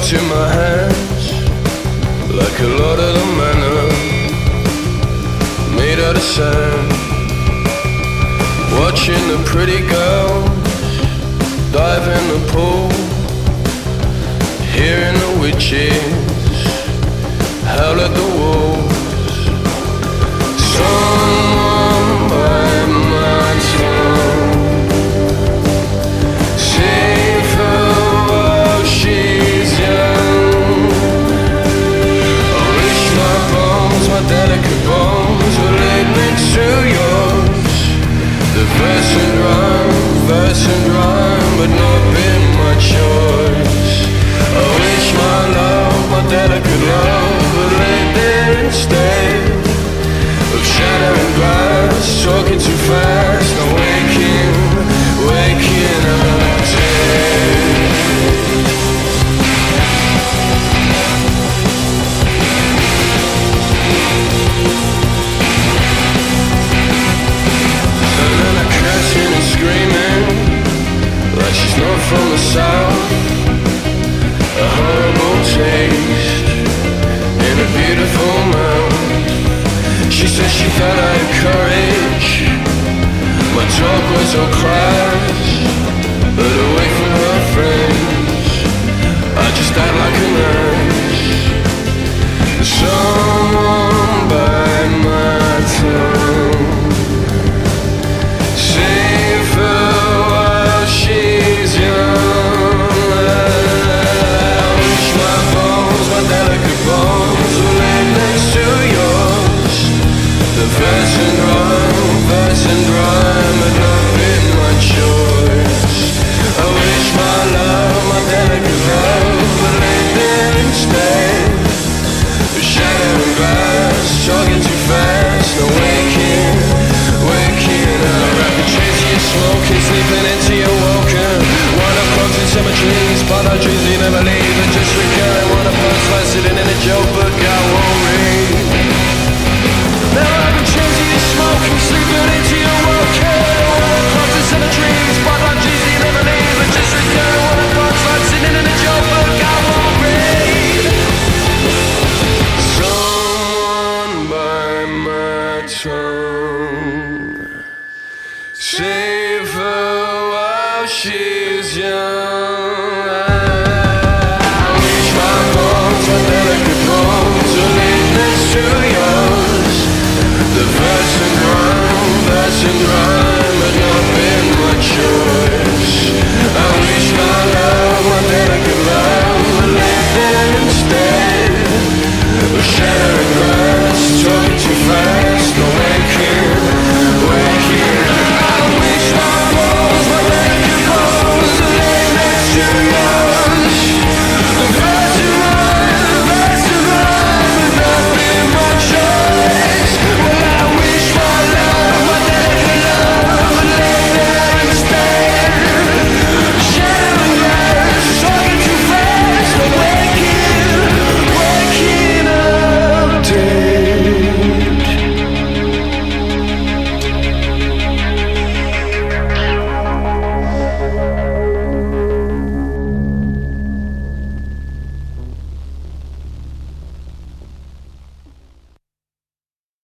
to my hands like a lot of the manna made out of sand. Watching the pretty girls dive in the pool, hearing the witches howl at the wolves. Someone by my tongue, save her while she's young. I wish my bones, my delicate bones, were laid next to yours. The verse and rhyme, but not been my choice. I wish my love, my delicate love, were laid there instead of shattering glass, talking too fast, and waking up dead. Cursing and screaming like she's not from the south. A horrible taste in a beautiful mouth. She said she thought I had courage, my talk was all class, but away from her friends I just act like a nurse. Someone by my tongue, save her while she's young. I wish my bones, my delicate bones, were laid next to yours. The verse and rhyme had not been my choice. I wish my love, my delicate love, were laid there instead of shattering glass, talking too fast, and waking up. Rapid chasing you smoking, sleeping into your woken. One of bugs in cemeteries, but our dreams we never leave, and just recurring. One of bugs like sitting in a joke book I won't read. Now I've been chasing you smoking, sleeping into your woken. One of bugs in cemeteries, but our dreams we never leave, and just recurring. One of bugs like sitting in a joke book I won't read. Someone by my tongue, save her while she's young. I wish my bones, my delicate bones, were laid next to yours. The verse and rhyme,